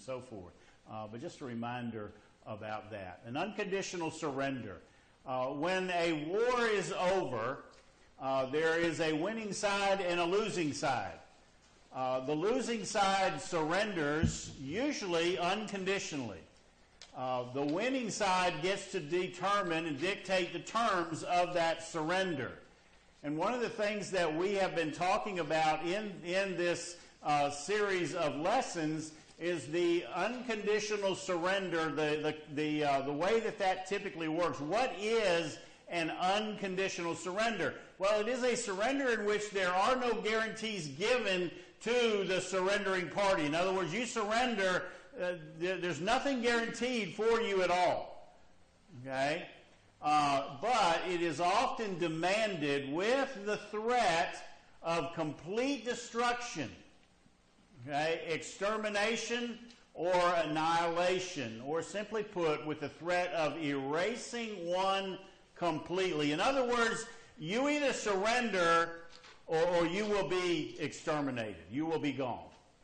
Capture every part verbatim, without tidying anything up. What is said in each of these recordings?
so forth. Uh, but just a reminder about that. An unconditional surrender. Uh, when a war is over, uh, there is a winning side and a losing side. Uh, the losing side surrenders usually unconditionally. Uh, the winning side gets to determine and dictate the terms of that surrender. And one of the things that we have been talking about in, in this uh, series of lessons is the unconditional surrender, the, the, the, uh, the way that that typically works. What is an unconditional surrender? Well, it is a surrender in which there are no guarantees given to the surrendering party. In other words, you surrender, uh, th- there's nothing guaranteed for you at all. Okay? Uh, but it is often demanded with the threat of complete destruction, okay, extermination or annihilation, or simply put, with the threat of erasing one completely. In other words, you either surrender or, or you will be exterminated. You will be gone.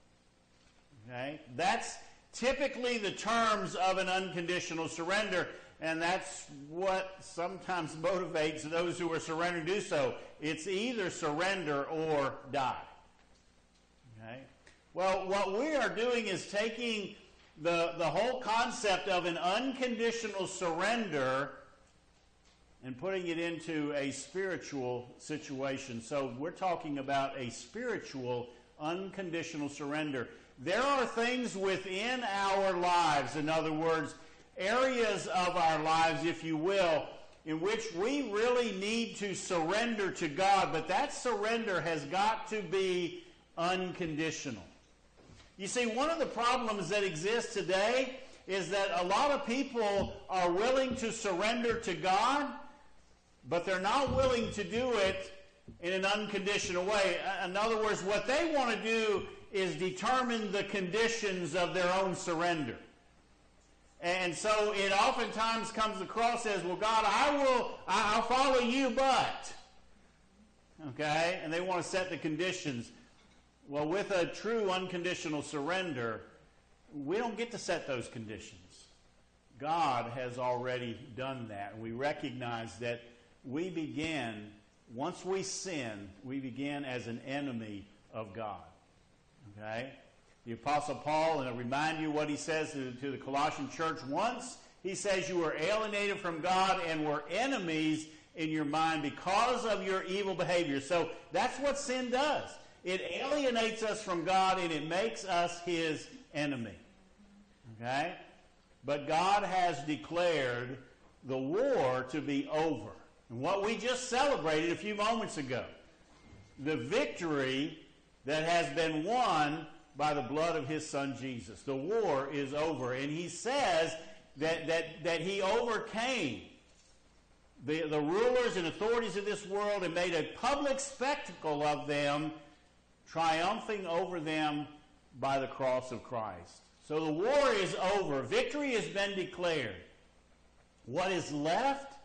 Okay? That's typically the terms of an unconditional surrender. And that's what sometimes motivates those who are surrendering to do so. It's either surrender or die. Okay? Well, what we are doing is taking the, the whole concept of an unconditional surrender and putting it into a spiritual situation. So we're talking about a spiritual unconditional surrender. There are things within our lives, in other words, areas of our lives, if you will, in which we really need to surrender to God, but that surrender has got to be unconditional. You see, one of the problems that exists today is that a lot of people are willing to surrender to God, but they're not willing to do it in an unconditional way. In other words, what they want to do is determine the conditions of their own surrender. And so it oftentimes comes across as, well, God, I will, I'll follow you, but. Okay? And they want to set the conditions. Well, with a true unconditional surrender, we don't get to set those conditions. God has already done that. And we recognize that we begin, once we sin, we begin as an enemy of God. Okay? The Apostle Paul, and I'll remind you what he says to, to the Colossian church once. He says you were alienated from God and were enemies in your mind because of your evil behavior. So that's what sin does. It alienates us from God and it makes us his enemy. Okay? But God has declared the war to be over. And what we just celebrated a few moments ago, the victory that has been won by the blood of his son Jesus. The war is over. And he says that, that, that he overcame the, the rulers and authorities of this world and made a public spectacle of them, triumphing over them by the cross of Christ. So the war is over. Victory has been declared. What is left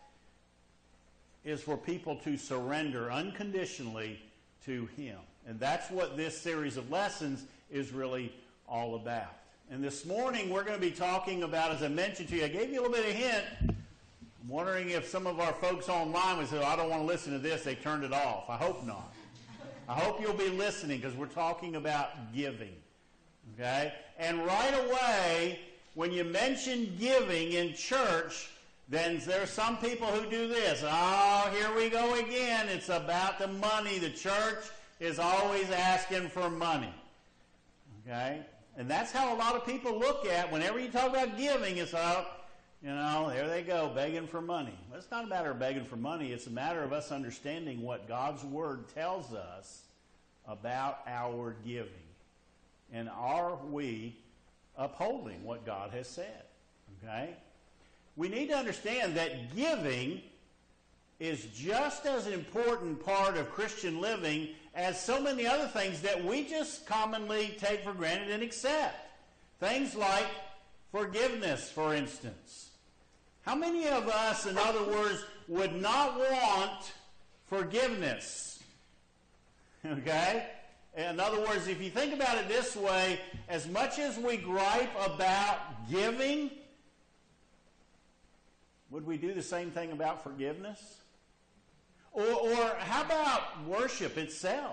is for people to surrender unconditionally to him. And that's what this series of lessons is really all about. And this morning we're going to be talking about, as I mentioned to you, I gave you a little bit of hint. I'm wondering if some of our folks online would say, oh, I don't want to listen to this, they turned it off. I hope not. I hope you'll be listening because we're talking about giving. Okay? And right away, when you mention giving in church, then there are some people who do this. Oh, here we go again. It's about the money. The church is always asking for money. Okay? And that's how a lot of people look at, whenever you talk about giving, it's like, you know, there they go, begging for money. Well, it's not a matter of begging for money. It's a matter of us understanding what God's Word tells us about our giving. And are we upholding what God has said? Okay? We need to understand that giving is just as an important part of Christian living as so many other things that we just commonly take for granted and accept. Things like forgiveness, for instance. How many of us, in other words, would not want forgiveness? Okay? In other words, if you think about it this way, as much as we gripe about giving, would we do the same thing about forgiveness? Or, or how about worship itself?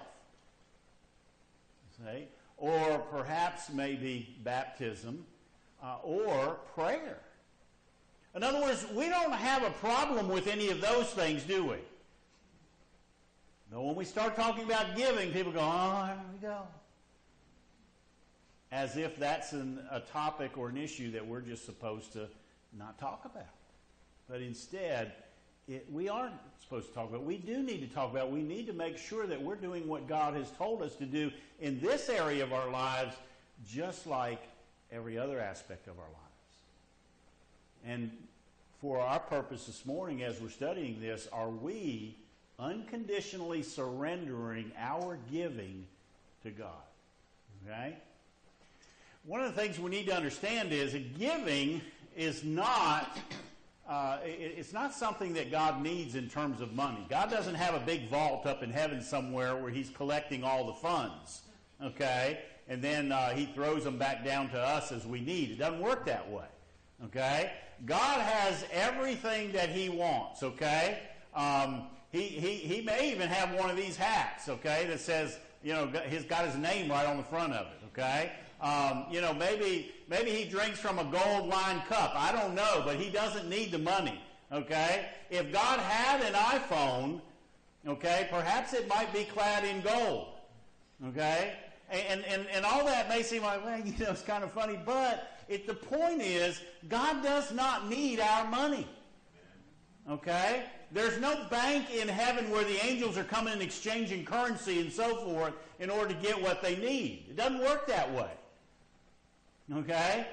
See? Or perhaps maybe baptism, uh, or prayer. In other words, we don't have a problem with any of those things, do we? But when we start talking about giving, people go, oh, here we go. As if that's an, a topic or an issue that we're just supposed to not talk about. But instead, it, we aren't supposed to talk about it. We do need to talk about it. We need to make sure that we're doing what God has told us to do in this area of our lives, just like every other aspect of our lives. And for our purpose this morning, as we're studying this, are we unconditionally surrendering our giving to God? Okay? One of the things we need to understand is that giving is not uh, it, it's not something that God needs in terms of money. God doesn't have a big vault up in heaven somewhere where he's collecting all the funds, okay? And then uh, he throws them back down to us as we need. It doesn't work that way, okay? God has everything that he wants, okay? Um, he, he, he may even have one of these hats, okay, that says, you know, he's got his name right on the front of it, okay? Um, you know, maybe maybe he drinks from a gold-lined cup. I don't know, but he doesn't need the money, okay? If God had an iPhone, okay, perhaps it might be clad in gold, okay? And, and, and all that may seem like, well, you know, it's kind of funny, but it, the point is, God does not need our money, okay? There's no bank in heaven where the angels are coming and exchanging currency and so forth in order to get what they need. It doesn't work that way, okay?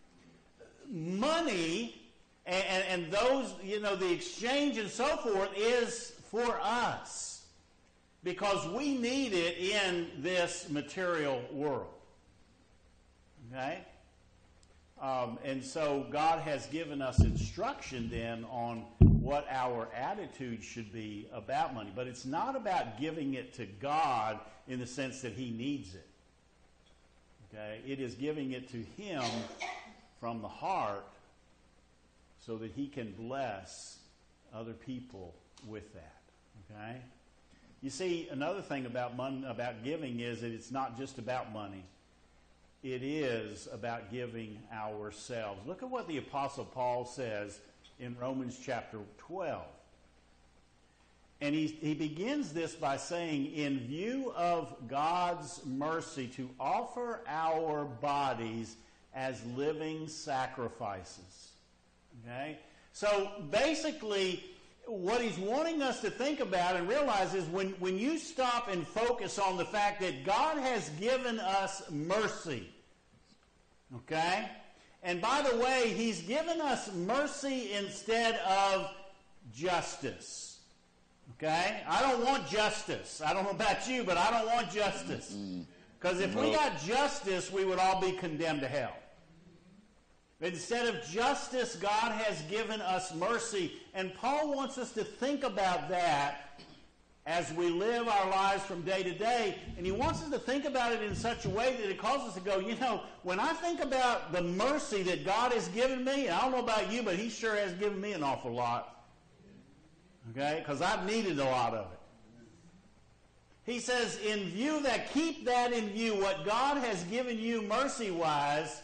Money and, and, and those, you know, the exchange and so forth is for us, because we need it in this material world. Okay? Um, and so God has given us instruction then on what our attitude should be about money. But it's not about giving it to God in the sense that he needs it. Okay? It is giving it to him from the heart so that he can bless other people with that. Okay? You see, another thing about money, about giving is that it's not just about money. It is about giving ourselves. Look at what the Apostle Paul says in Romans chapter twelve. And he, he begins this by saying, in view of God's mercy, to offer our bodies as living sacrifices. Okay? So basically, what he's wanting us to think about and realize is when, when you stop and focus on the fact that God has given us mercy, okay? And by the way, he's given us mercy instead of justice, okay? I don't want justice. I don't know about you, but I don't want justice. Because if we got justice, we would all be condemned to hell. Instead of justice, God has given us mercy. And Paul wants us to think about that as we live our lives from day to day. And he wants us to think about it in such a way that it causes us to go, you know, when I think about the mercy that God has given me, and I don't know about you, but he sure has given me an awful lot. Okay? Because I've needed a lot of it. He says, in view of that, keep that in view, what God has given you mercy-wise,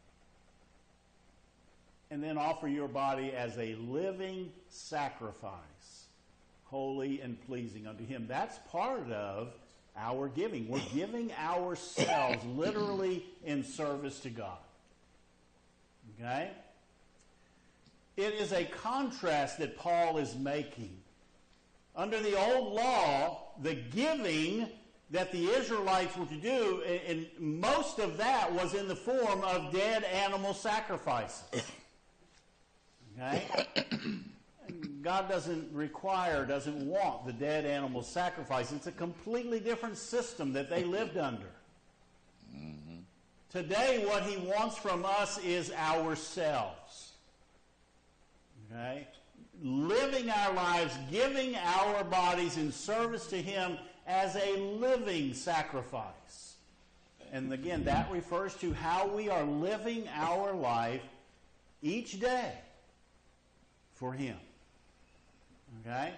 and then offer your body as a living sacrifice, holy and pleasing unto him. That's part of our giving. We're giving ourselves literally in service to God. Okay? It is a contrast that Paul is making. Under the old law, the giving that the Israelites were to do, and most of that was in the form of dead animal sacrifices. Okay? God doesn't require, doesn't want the dead animal sacrifice. It's a completely different system that they lived under. Mm-hmm. Today, what he wants from us is ourselves. Okay? Living our lives, giving our bodies in service to him as a living sacrifice. And again, that refers to how we are living our life each day for Him. Okay?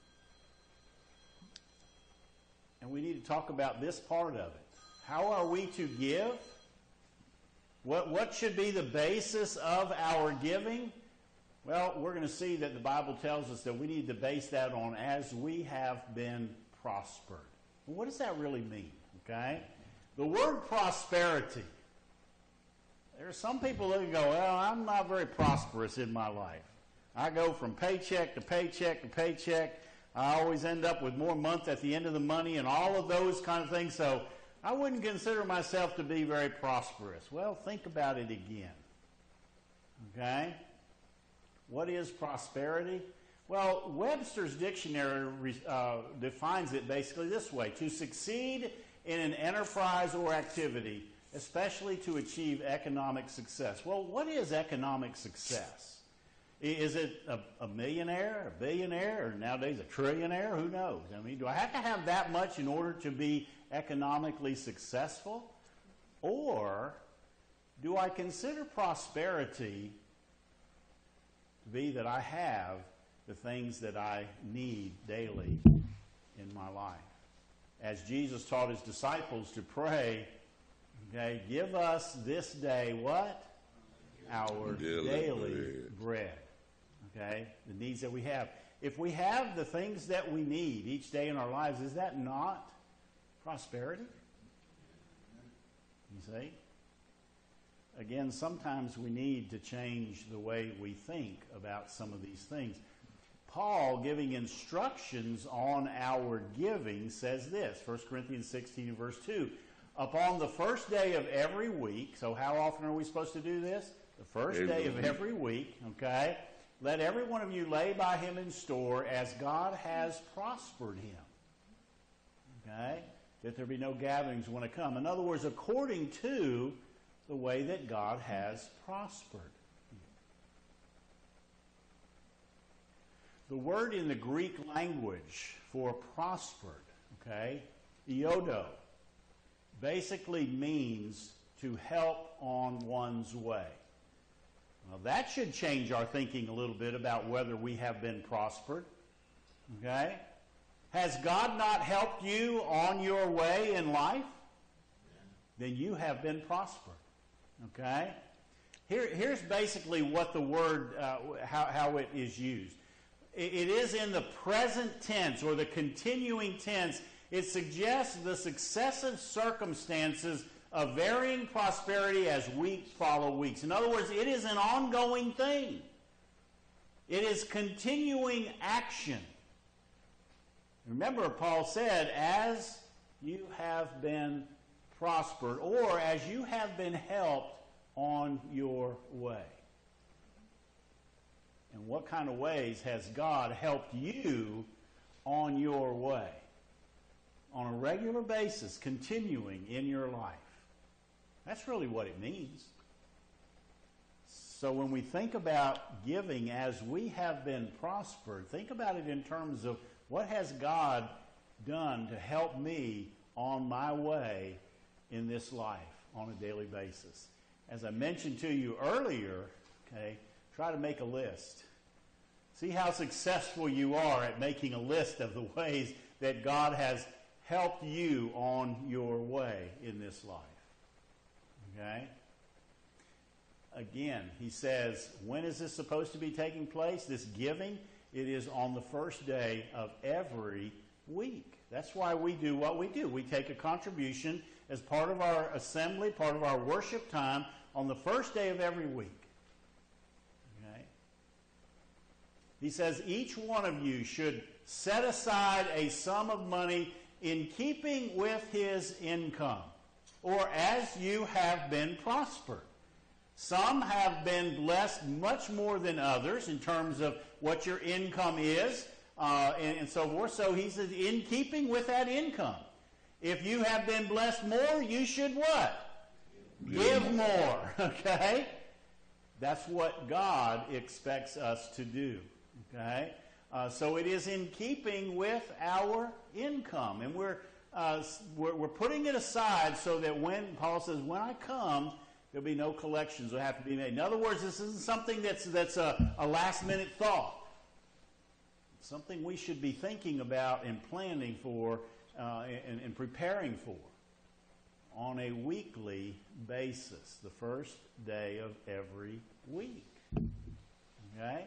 And we need to talk about this part of it. How are we to give? What, what should be the basis of our giving? Well, we're going to see that the Bible tells us that we need to base that on as we have been prospered. Well, what does that really mean? Okay? The word prosperity. There are some people who go, well, I'm not very prosperous in my life. I go from paycheck to paycheck to paycheck. I always end up with more months at the end of the money and all of those kind of things. So I wouldn't consider myself to be very prosperous. Well, think about it again. Okay? What is prosperity? Well, Webster's dictionary uh, defines it basically this way: to succeed in an enterprise or activity, especially to achieve economic success. Well, what is economic success? Is it a, a millionaire, a billionaire, or nowadays a trillionaire? Who knows? I mean, do I have to have that much in order to be economically successful? Or do I consider prosperity to be that I have the things that I need daily in my life? As Jesus taught His disciples to pray, okay, give us this day what? Our daily, daily bread. bread. Okay, the needs that we have. If we have the things that we need each day in our lives, is that not prosperity? You see? Again, sometimes we need to change the way we think about some of these things. Paul, giving instructions on our giving, says this, First Corinthians sixteen, verse two. Upon the first day of every week, so how often are we supposed to do this? The first day of every week, okay? Let every one of you lay by him in store as God has prospered him. Okay? That there be no gatherings when I come. In other words, according to the way that God has prospered. The word in the Greek language for prospered, okay, iodo, basically means to help on one's way. Now that should change our thinking a little bit about whether we have been prospered. Okay? Has God not helped you on your way in life? Then you have been prospered. Okay? Here, here's basically what the word, uh, how, how it is used. It, it is in the present tense or the continuing tense. It suggests the successive circumstances of varying prosperity as weeks follow weeks. In other words, it is an ongoing thing. It is continuing action. Remember, Paul said, as you have been prospered, or as you have been helped on your way. And what kind of ways has God helped you on your way? On a regular basis, continuing in your life. That's really what it means. So when we think about giving as we have been prospered, think about it in terms of what has God done to help me on my way in this life on a daily basis. As I mentioned to you earlier, okay, try to make a list. See how successful you are at making a list of the ways that God has helped you on your way in this life. Okay? Again, he says, when is this supposed to be taking place? This giving? It is on the first day of every week. That's why we do what we do. We take a contribution as part of our assembly, part of our worship time on the first day of every week. Okay? He says each one of you should set aside a sum of money in keeping with his income, or as you have been prospered. Some have been blessed much more than others in terms of what your income is, uh, and, and so forth. So he says, in keeping with that income. If you have been blessed more, you should what? Give, Give more. more. Okay? That's what God expects us to do. Okay? Uh, so it is in keeping with our income. And we're, uh, we're, we're putting it aside so that when, Paul says, when I come, there'll be no collections that have to be made. In other words, this isn't something that's, that's a, a last-minute thought. It's something we should be thinking about and planning for uh, and, and preparing for on a weekly basis, the first day of every week. Okay?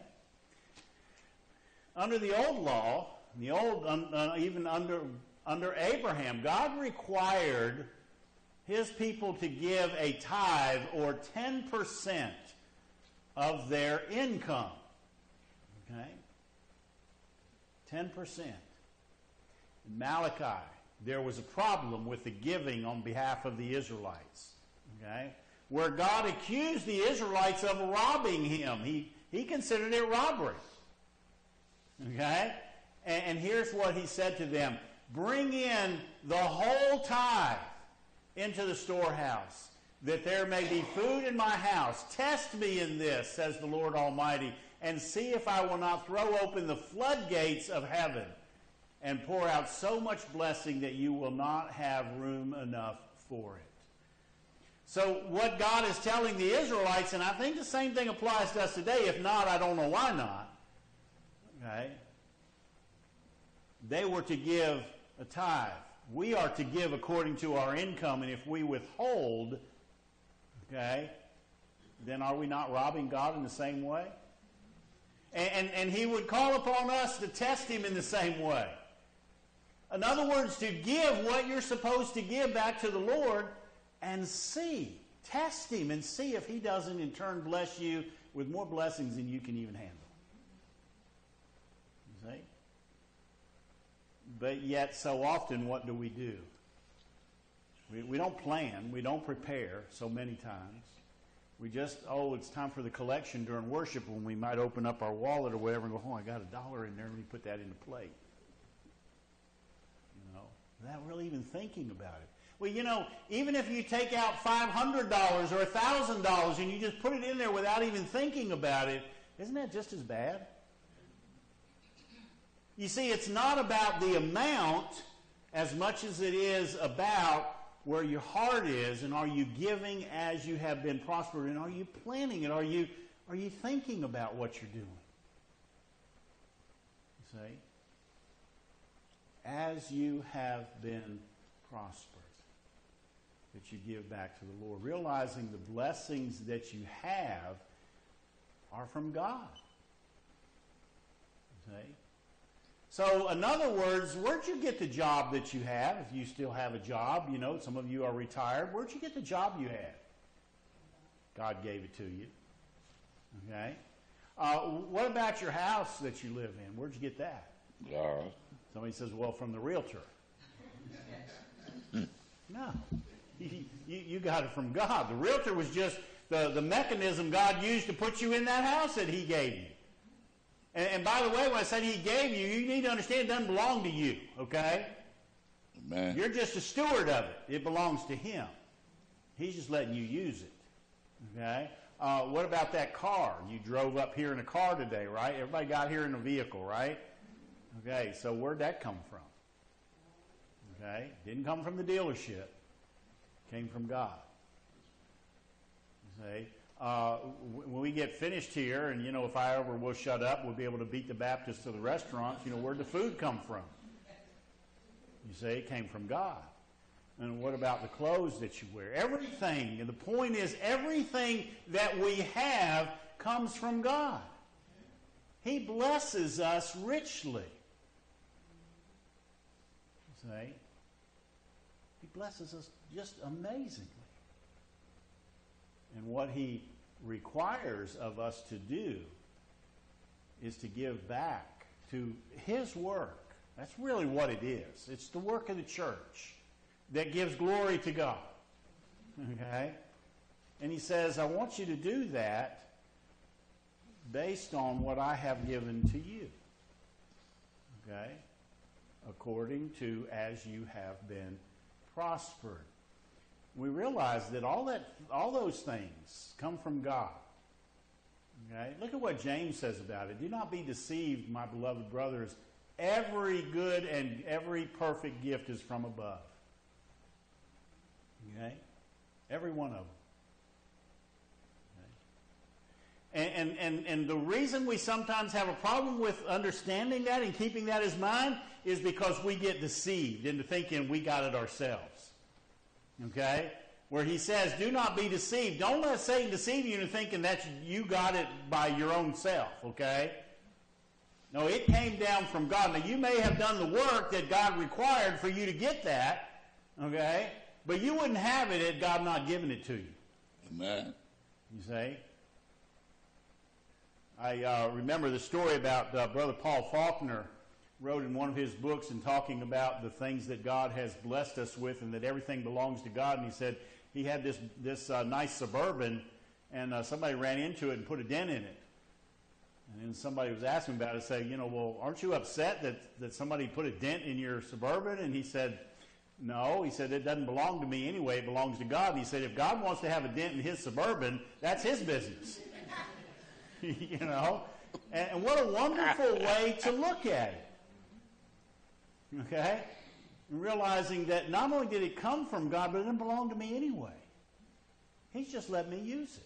Under the old law, the old uh, even under under Abraham, God required his people to give a tithe or ten percent of their income. Okay? ten percent. In Malachi, there was a problem with the giving on behalf of the Israelites. Okay? Where God accused the Israelites of robbing him. He, he considered it robbery. Okay? And, and here's what he said to them. Bring in the whole tithe into the storehouse, that there may be food in my house. Test me in this, says the Lord Almighty, and see if I will not throw open the floodgates of heaven and pour out so much blessing that you will not have room enough for it. So what God is telling the Israelites, and I think the same thing applies to us today. If not, I don't know why not. Okay? They were to give a tithe. We are to give according to our income, and if we withhold, okay, then are we not robbing God in the same way? And, and, and he would call upon us to test him in the same way. In other words, to give what you're supposed to give back to the Lord and see, test him and see if he doesn't in turn bless you with more blessings than you can even handle. You see? But yet, so often, what do we do? We, we don't plan. We don't prepare so many times. We just, oh, it's time for the collection during worship when we might open up our wallet or whatever and go, oh, I got a dollar in there. Let me put that in the plate. You know, without really even thinking about it. Well, you know, even if you take out five hundred dollars or one thousand dollars and you just put it in there without even thinking about it, isn't that just as bad? You see, it's not about the amount as much as it is about where your heart is, and are you giving as you have been prospered, and are you planning it? Are you, are you thinking about what you're doing? You see? As you have been prospered, that you give back to the Lord, realizing the blessings that you have are from God. You see? So, in other words, where'd you get the job that you have? If you still have a job, you know, some of you are retired. Where'd you get the job you had? God gave it to you. Okay? Uh, what about your house that you live in? Where'd you get that? God. Somebody says, well, from the realtor. No. You, you, you got it from God. The realtor was just the, the mechanism God used to put you in that house that he gave you. And, and by the way, when I said he gave you, you need to understand it doesn't belong to you, okay? Amen. You're just a steward of it. It belongs to him. He's just letting you use it, okay? Uh, what about that car? You drove up here in a car today, right? Everybody got here in a vehicle, right? Okay, so where'd that come from? Okay, didn't come from the dealership. Came from God. You see? Uh, when we get finished here, and, you know, if I ever will shut up, we'll be able to beat the Baptists to the restaurants. You know, where'd the food come from? You say it came from God. And what about the clothes that you wear? Everything. And the point is, everything that we have comes from God. He blesses us richly. You see? He blesses us just amazingly. And what he requires of us to do is to give back to his work. That's really what it is. It's the work of the church that gives glory to God. Okay? And he says, I want you to do that based on what I have given to you. Okay? According to as you have been prospered. We realize that all that, all those things come from God. Okay? Look at what James says about it. Do not be deceived, my beloved brothers. Every good and every perfect gift is from above. Okay? Every one of them. Okay? And, and, and, and the reason we sometimes have a problem with understanding that and keeping that as mind is because we get deceived into thinking we got it ourselves. Okay? Where he says, do not be deceived. Don't let Satan deceive you into thinking that you got it by your own self, okay? No, it came down from God. Now, you may have done the work that God required for you to get that, okay? But you wouldn't have it had God not given it to you. Amen. You see? I uh, remember the story about uh, Brother Paul Faulkner wrote in one of his books and talking about the things that God has blessed us with and that everything belongs to God. And he said he had this, this uh, nice Suburban, and uh, somebody ran into it and put a dent in it. And then somebody was asking about it, saying, you know, well, aren't you upset that, that somebody put a dent in your Suburban? And he said, no. He said, it doesn't belong to me anyway. It belongs to God. And he said, if God wants to have a dent in his Suburban, that's his business. You know? And, and what a wonderful way to look at it. Okay? And realizing that not only did it come from God, but it didn't belong to me anyway. He's just let me use it.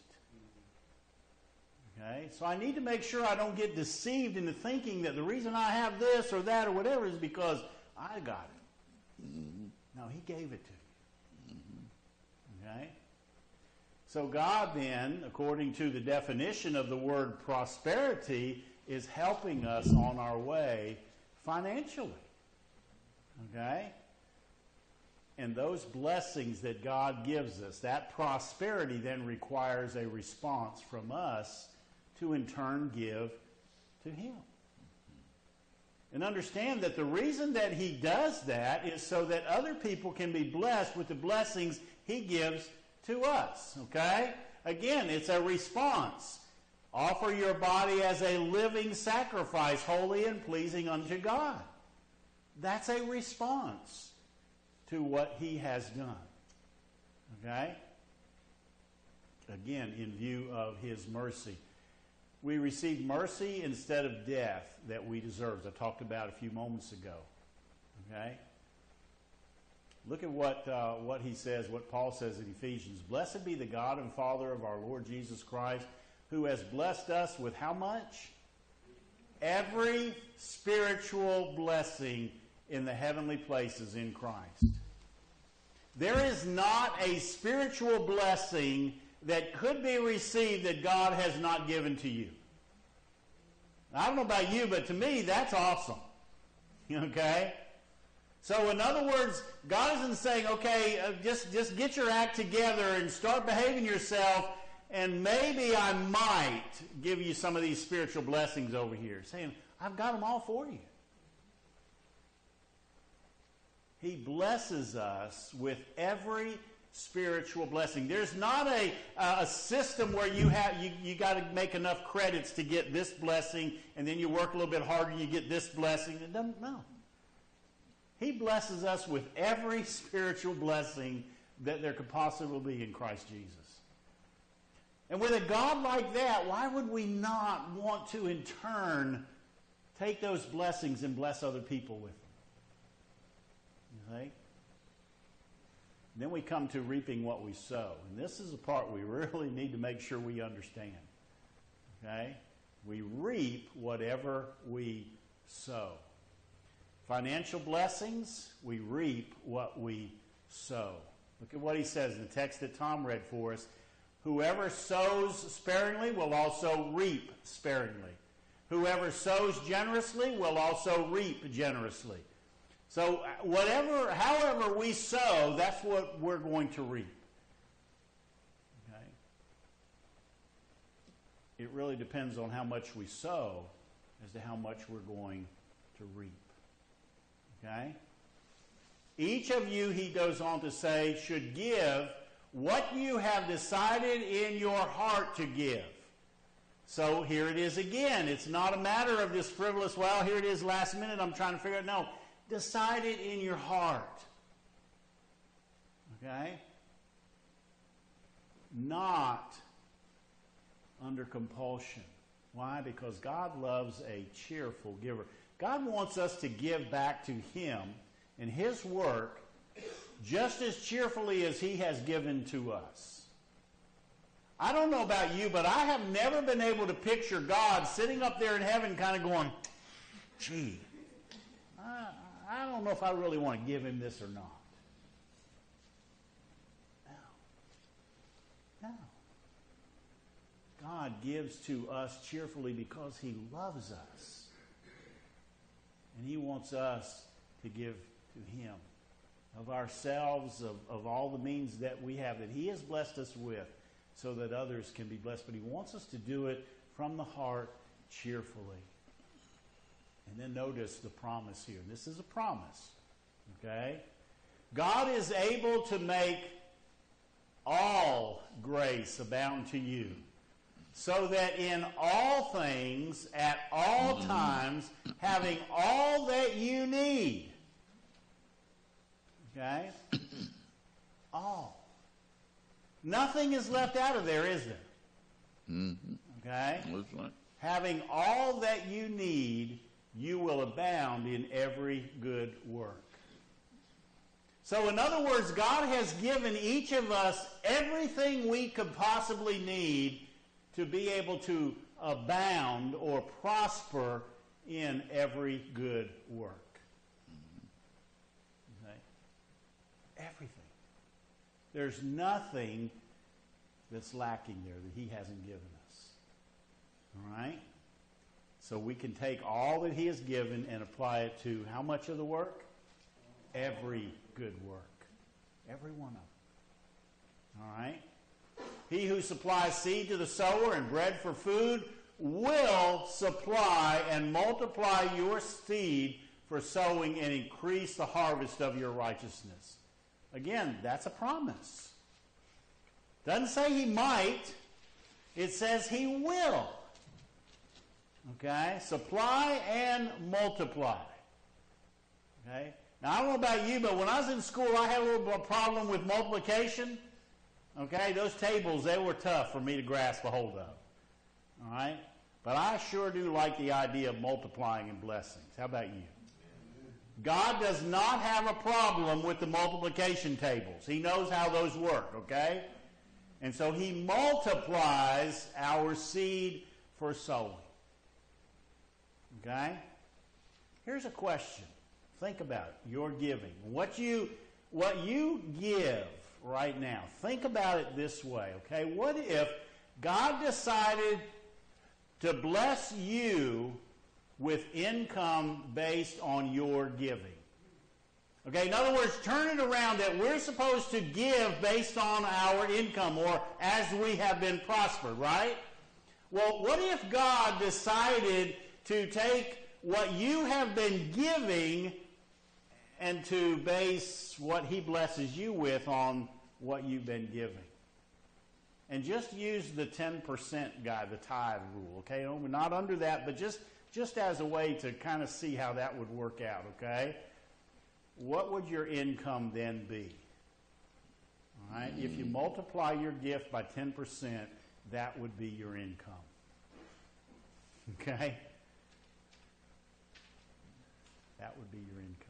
Okay? So I need to make sure I don't get deceived into thinking that the reason I have this or that or whatever is because I got it. Mm-hmm. No, he gave it to you. Mm-hmm. Okay? So God then, according to the definition of the word prosperity, is helping us on our way financially. Okay? And those blessings that God gives us, that prosperity then requires a response from us to in turn give to Him. And understand that the reason that He does that is so that other people can be blessed with the blessings He gives to us. Okay? Again, it's a response. Offer your body as a living sacrifice, holy and pleasing unto God. That's a response to what He has done. Okay? Again, in view of His mercy. We receive mercy instead of death that we deserve, as I talked about a few moments ago. Okay? Look at what, uh, what he says, what Paul says in Ephesians. Blessed be the God and Father of our Lord Jesus Christ, who has blessed us with how much? Every spiritual blessing in the heavenly places in Christ. There is not a spiritual blessing that could be received that God has not given to you. I don't know about you, but to me, that's awesome. Okay? So in other words, God isn't saying, okay, uh, just, just get your act together and start behaving yourself, and maybe I might give you some of these spiritual blessings over here. Saying, I've got them all for you. He blesses us with every spiritual blessing. There's not a, uh, a system where you have you, you got to make enough credits to get this blessing, and then you work a little bit harder and you get this blessing. It doesn't, no. He blesses us with every spiritual blessing that there could possibly be in Christ Jesus. And with a God like that, why would we not want to in turn take those blessings and bless other people with them? You see? And then we come to reaping what we sow. And this is the part we really need to make sure we understand. Okay? We reap whatever we sow. Financial blessings, we reap what we sow. Look at what he says in the text that Tom read for us. Whoever sows sparingly will also reap sparingly. Whoever sows generously will also reap generously. So whatever, however we sow, that's what we're going to reap. Okay? It really depends on how much we sow as to how much we're going to reap. Okay? Each of you, he goes on to say, should give what you have decided in your heart to give. So here it is again. It's not a matter of this frivolous, well, here it is last minute, I'm trying to figure it out. No. Decide it in your heart. Okay? Not under compulsion. Why? Because God loves a cheerful giver. God wants us to give back to Him and His work just as cheerfully as He has given to us. I don't know about you, but I have never been able to picture God sitting up there in heaven kind of going, gee, I, I don't know if I really want to give Him this or not. No. No. God gives to us cheerfully because He loves us. And He wants us to give to Him of ourselves, of, of all the means that we have, that He has blessed us with, so that others can be blessed. But He wants us to do it from the heart, cheerfully. And then notice the promise here. This is a promise. Okay? God is able to make all grace abound to you, so that in all things, at all times, having all that you need. Okay? All. Nothing is left out of there, is there? Mm-hmm. Okay? That's right. Having all that you need, you will abound in every good work. So in other words, God has given each of us everything we could possibly need to be able to abound or prosper in every good work. Okay? Everything. There's nothing that's lacking there that He hasn't given us. All right? So we can take all that He has given and apply it to how much of the work? Every good work. Every one of them. All right? He who supplies seed to the sower and bread for food will supply and multiply your seed for sowing and increase the harvest of your righteousness. Again, that's a promise. Doesn't say He might. It says He will. Okay? Supply and multiply. Okay? Now, I don't know about you, but when I was in school, I had a little problem with multiplication. Okay? Those tables, they were tough for me to grasp a hold of. All right? But I sure do like the idea of multiplying and blessings. How about you? God does not have a problem with the multiplication tables. He knows how those work, okay? And so He multiplies our seed for sowing. Okay? Here's a question. Think about it. Your giving. What you, what you give right now, think about it this way, okay? What if God decided to bless you with income based on your giving? Okay, in other words, turn it around that we're supposed to give based on our income or as we have been prospered, right? Well, what if God decided to take what you have been giving and to base what He blesses you with on what you've been giving? And just use the ten percent guy, the tithe rule, okay? We're not under that, but just, just as a way to kind of see how that would work out, okay? What would your income then be? All right? Mm. If you multiply your gift by ten percent, that would be your income. Okay? That would be your income.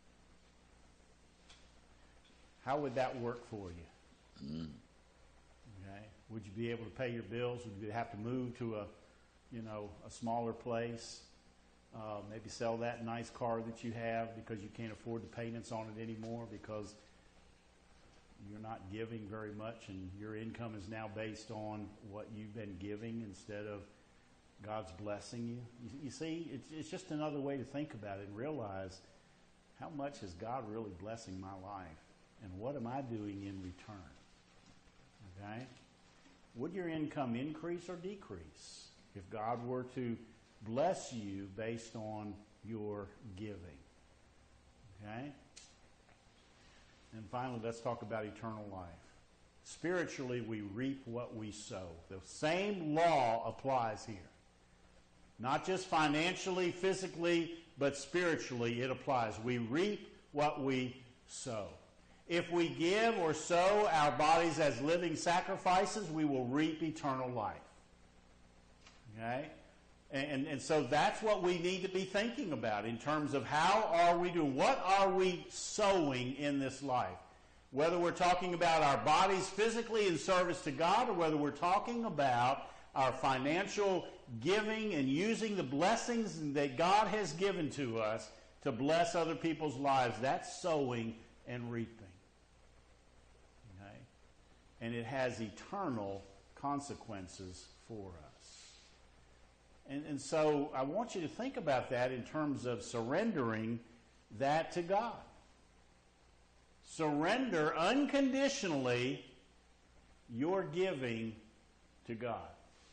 How would that work for you? Mm. Okay? Would you be able to pay your bills? Would you have to move to a, you know, a smaller place? Uh, maybe sell that nice car that you have because you can't afford the payments on it anymore because you're not giving very much and your income is now based on what you've been giving instead of God's blessing you. You, you see, it's, it's just another way to think about it and realize how much is God really blessing my life and what am I doing in return? Okay? Would your income increase or decrease if God were to bless you based on your giving? Okay? And finally, let's talk about eternal life. Spiritually, we reap what we sow. The same law applies here. Not just financially, physically, but spiritually it applies. We reap what we sow. If we give or sow our bodies as living sacrifices, we will reap eternal life. Okay? And, and so that's what we need to be thinking about in terms of how are we doing? What are we sowing in this life? Whether we're talking about our bodies physically in service to God, or whether we're talking about our financial giving and using the blessings that God has given to us to bless other people's lives, that's sowing and reaping. Okay? And it has eternal consequences for us. And, and so I want you to think about that in terms of surrendering that to God. Surrender unconditionally your giving to God.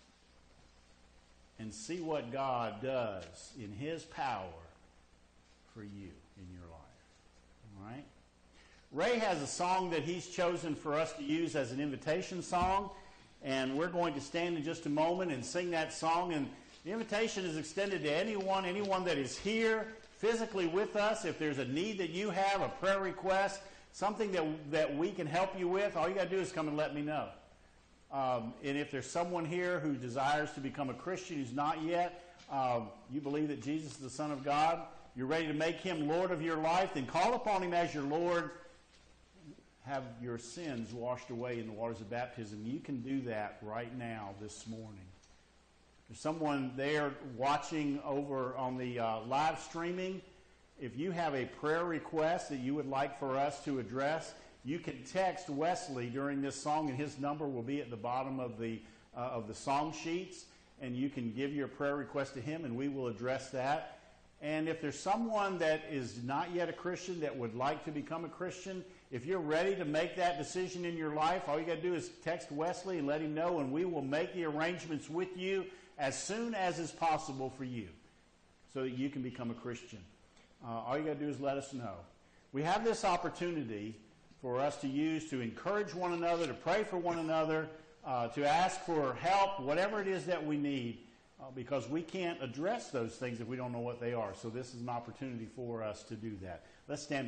And see what God does in His power for you in your life. All right? Ray has a song that he's chosen for us to use as an invitation song. And we're going to stand in just a moment and sing that song. And the invitation is extended to anyone, anyone that is here physically with us. If there's a need that you have, a prayer request, something that, that we can help you with, all you got to do is come and let me know. Um, and if there's someone here who desires to become a Christian who's not yet, um, you believe that Jesus is the Son of God, you're ready to make Him Lord of your life, then call upon Him as your Lord. Have your sins washed away in the waters of baptism. You can do that right now this morning. There's someone there watching over on the uh, live streaming. If you have a prayer request that you would like for us to address, you can text Wesley during this song, and his number will be at the bottom of the uh, of the song sheets, and you can give your prayer request to him, and we will address that. And if there's someone that is not yet a Christian that would like to become a Christian, if you're ready to make that decision in your life, all you got to do is text Wesley and let him know, and we will make the arrangements with you as soon as is possible for you so that you can become a Christian. Uh, all you got to do is let us know. We have this opportunity for us to use to encourage one another, to pray for one another, uh, to ask for help, whatever it is that we need, uh, because we can't address those things if we don't know what they are. So this is an opportunity for us to do that. Let's stand.